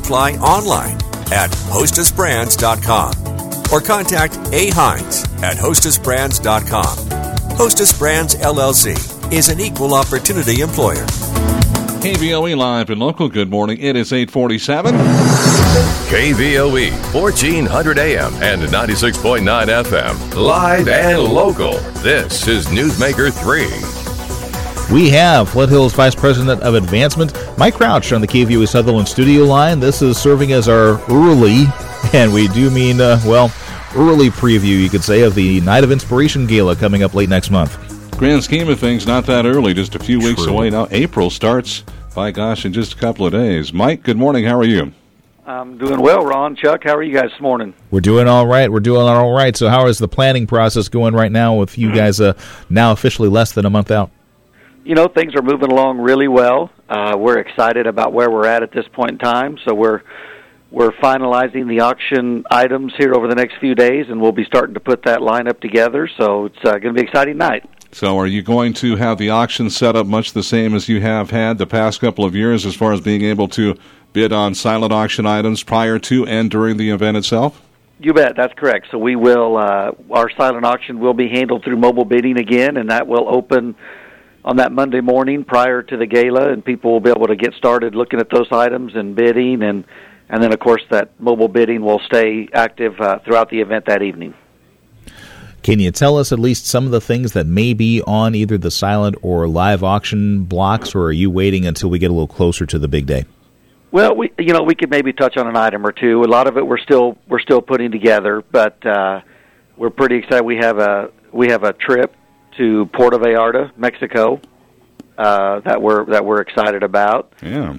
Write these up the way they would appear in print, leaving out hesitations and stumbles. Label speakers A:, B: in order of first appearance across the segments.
A: fly online at hostessbrands.com or contact A. Hines at hostessbrands.com. Hostess Brands, LLC is an equal opportunity employer.
B: KVOE Live and Local, good morning. It is 8:47.
C: KVOE, 1400 AM and 96.9 FM. Live and local. This is Newsmaker 3.
D: We have Flint Hills Vice President of Advancement, Mike Crouch, on the KVOE Sutherland studio line. This is serving as our early, and we do mean, early preview, you could say, of the Night of Inspiration Gala coming up late next month.
B: Grand scheme of things, not that early, just a few weeks away now. April starts, by gosh, in just a couple of days. Mike, good morning. How are you?
E: I'm doing well, Ron. Chuck, how are you guys this morning?
D: We're doing all right. So how is the planning process going right now with you guys now officially less than a month out?
E: You know, things are moving along really well. We're excited about where we're at this point in time. So we're finalizing the auction items here over the next few days, and we'll be starting to put that lineup together. So it's going to be an exciting night.
B: So are you going to have the auction set up much the same as you have had the past couple of years as far as being able to bid on silent auction items prior to and during the event itself?
E: You bet, that's correct. So we will, our silent auction will be handled through mobile bidding again, and that will open on that Monday morning prior to the gala, and people will be able to get started looking at those items and bidding, and then, of course, that mobile bidding will stay active throughout the event that evening.
D: Can you tell us at least some of the things that may be on either the silent or live auction blocks, or are you waiting until we get a little closer to the big day?
E: Well, we could maybe touch on an item or two. A lot of it we're still putting together, but we're pretty excited. We have a trip to Puerto Vallarta, Mexico, that we're excited about.
B: Yeah.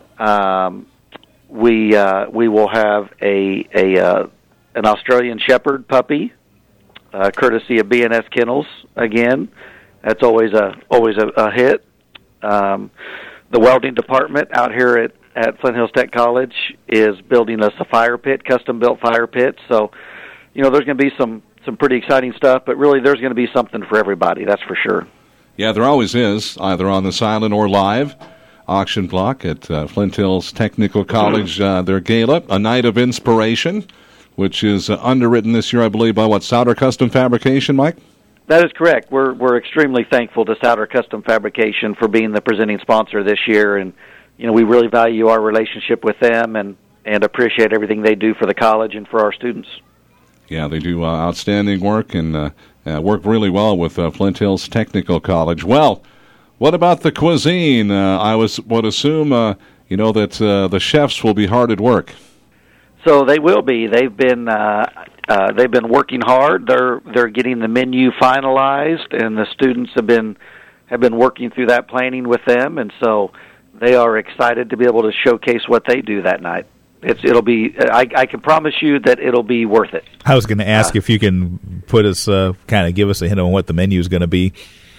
E: We will have an Australian Shepherd puppy, courtesy of B&S Kennels. Again, that's always a hit. The welding department out here at Flint Hills Tech College is building us a fire pit, custom-built fire pit. So, there's going to be some pretty exciting stuff, but really there's going to be something for everybody, that's for sure.
B: Yeah, there always is, either on the silent or live auction block at Flint Hills Technical College, their gala, A Night of Inspiration, which is underwritten this year, I believe, by Souter Custom Fabrication, Mike?
E: That is correct. We're extremely thankful to Souter Custom Fabrication for being the presenting sponsor this year, and we really value our relationship with them and appreciate everything they do for the college and for our students.
B: Yeah, they do outstanding work and work really well with Flint Hills Technical College. Well, what about the cuisine? I would assume, that the chefs will be hard at work.
E: So they will be. They've been working hard. They're getting the menu finalized, and the students have been working through that planning with them, and so they are excited to be able to showcase what they do that night. It'll be. I can promise you that it'll be worth it.
D: I was going to ask if you can put us, kind of give us a hint on what the menu is going to be.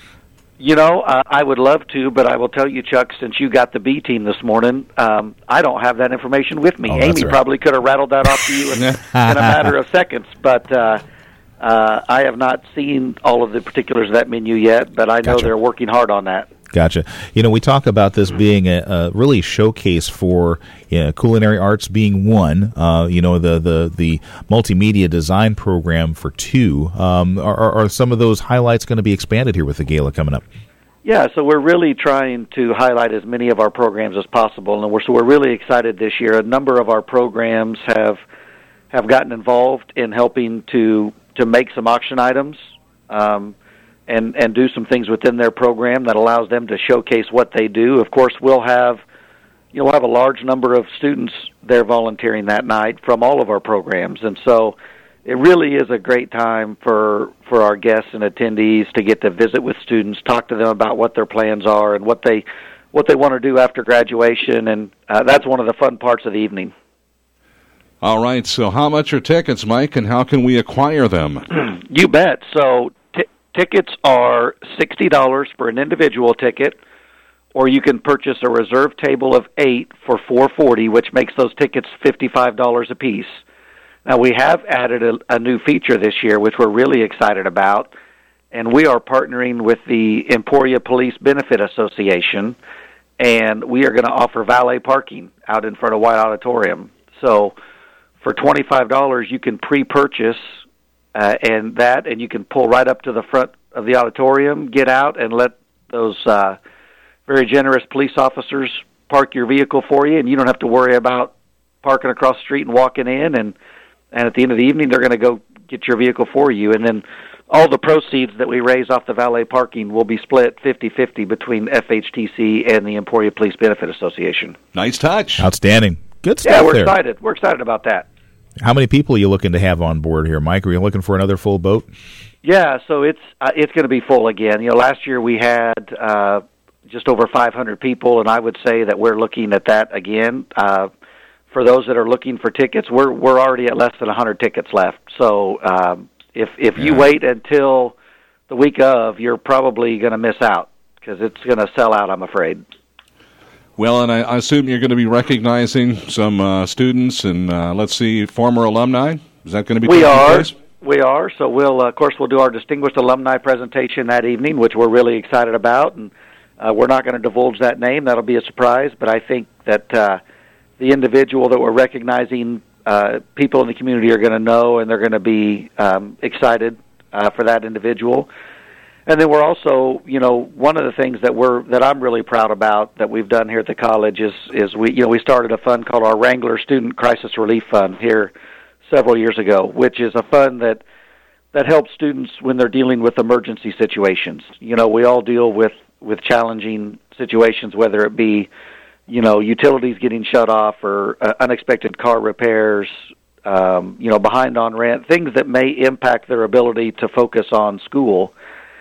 E: I would love to, but I will tell you, Chuck, since you got the B team this morning, I don't have that information with me.
D: Oh,
E: Amy probably could have rattled that off to you in a matter of seconds, but I have not seen all of the particulars of that menu yet, but I know they're working hard on that.
D: Gotcha. We talk about this being a really showcase for culinary arts being one, the multimedia design program for two. Are some of those highlights going to be expanded here with the gala coming up?
E: Yeah, so we're really trying to highlight as many of our programs as possible, and we're really excited this year. A number of our programs have gotten involved in helping to make some auction items. And do some things within their program that allows them to showcase what they do. Of course, we'll have a large number of students there volunteering that night from all of our programs, and so it really is a great time for our guests and attendees to get to visit with students, talk to them about what their plans are and what they want to do after graduation, and that's one of the fun parts of the evening.
B: All right, so how much are tickets, Mike, and how can we acquire them?
E: You bet. So tickets are $60 for an individual ticket, or you can purchase a reserve table of 8 for $440, which makes those tickets $55 a piece. Now, we have added a new feature this year, which we're really excited about, and we are partnering with the Emporia Police Benefit Association, and we are going to offer valet parking out in front of White Auditorium. So for $25, you can pre-purchase and you can pull right up to the front of the auditorium, get out, and let those very generous police officers park your vehicle for you, and you don't have to worry about parking across the street and walking in, and at the end of the evening, they're going to go get your vehicle for you. And then all the proceeds that we raise off the valet parking will be split 50-50 between FHTC and the Emporia Police Benefit Association.
B: Nice touch.
D: Outstanding. Good stuff.
E: Yeah, we're
D: there.
E: excited. We're excited about that.
D: How many people are you looking to have on board here, Mike? Are you looking for another full boat?
E: Yeah, so it's going to be full again. Last year we had just over 500 people, and I would say that we're looking at that again. For those that are looking for tickets, we're already at less than 100 tickets left. So if you wait until the week of, you're probably going to miss out because it's going to sell out, I'm afraid.
B: Well, and I assume you're going to be recognizing some students and, let's see, former alumni? Is that going to be
E: We are.
B: place?
E: We are. So we'll do our distinguished alumni presentation that evening, which we're really excited about. And we're not going to divulge that name. That'll be a surprise. But I think that the individual that we're recognizing, people in the community are going to know, and they're going to be excited for that individual. And then we're also, one of the things that I'm really proud about that we've done here at the college is we started a fund called our Wrangler Student Crisis Relief Fund here several years ago, which is a fund that helps students when they're dealing with emergency situations. We all deal with challenging situations, whether it be, utilities getting shut off or unexpected car repairs, behind on rent, things that may impact their ability to focus on school.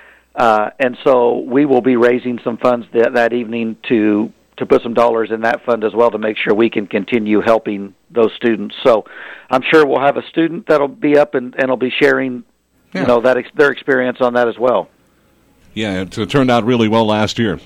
E: And so we will be raising some funds that evening to put some dollars in that fund as well to make sure we can continue helping those students. So I'm sure we'll have a student that'll be up and will be sharing, their experience on that as well.
B: Yeah, it turned out really well last year.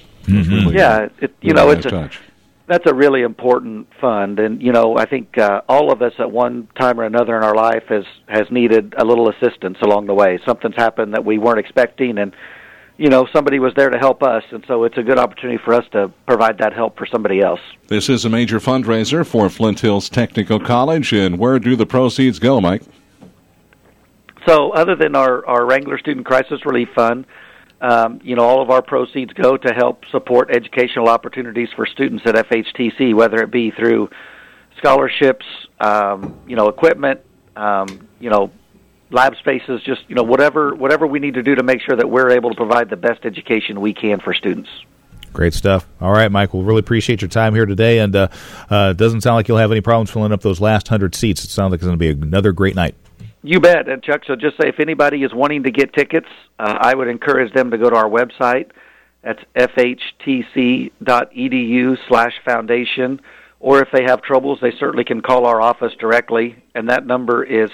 E: Mm-hmm. That's a really important fund, and I think all of us at one time or another in our life has needed a little assistance along the way. Something's happened that we weren't expecting, and somebody was there to help us, and so it's a good opportunity for us to provide that help for somebody else.
B: This is a major fundraiser for Flint Hills Technical College, and where do the proceeds go, Mike?
E: So other than our Wrangler Student Crisis Relief Fund, all of our proceeds go to help support educational opportunities for students at FHTC, whether it be through scholarships, equipment, lab spaces, just, whatever we need to do to make sure that we're able to provide the best education we can for students.
D: Great stuff. All right, Mike, we'll really appreciate your time here today, and it doesn't sound like you'll have any problems filling up those last 100 seats. It sounds like it's going to be another great night.
E: You bet. And Chuck, so just say if anybody is wanting to get tickets, I would encourage them to go to our website. That's fhtc.edu/foundation. Or if they have troubles, they certainly can call our office directly, and that number is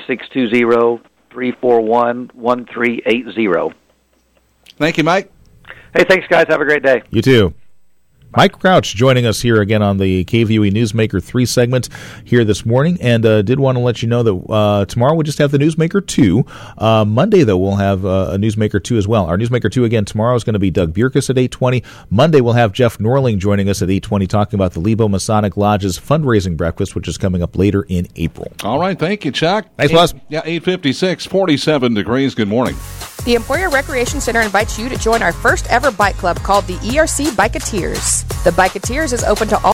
E: 620-341-1380.
B: Thank you, Mike.
E: Hey, thanks, guys. Have a great day.
D: You too. Mike Crouch joining us here again on the KVOE Newsmaker 3 segment here this morning, and did want to let you know that tomorrow we'll just have the Newsmaker 2. Monday, though, we'll have a Newsmaker 2 as well. Our Newsmaker 2 again tomorrow is going to be Doug Bierkus at 8:20. Monday, we'll have Jeff Norling joining us at 8:20 talking about the Lebo Masonic Lodge's fundraising breakfast, which is coming up later in April.
B: All right, thank you, Chuck.
D: Thanks, Buzz.
B: Yeah, 8:56, 47 degrees. Good morning.
F: The Emporia Recreation Center invites you to join our first ever bike club called the ERC Biketeers. The Biketeers is open to all